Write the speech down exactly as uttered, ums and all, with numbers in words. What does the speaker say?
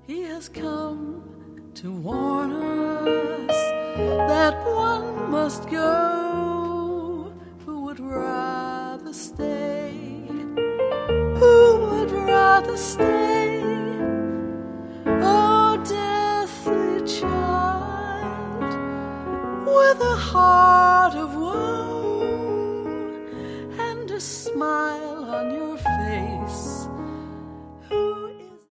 He has come to warn us that one must go who would rather stay, who would rather stay.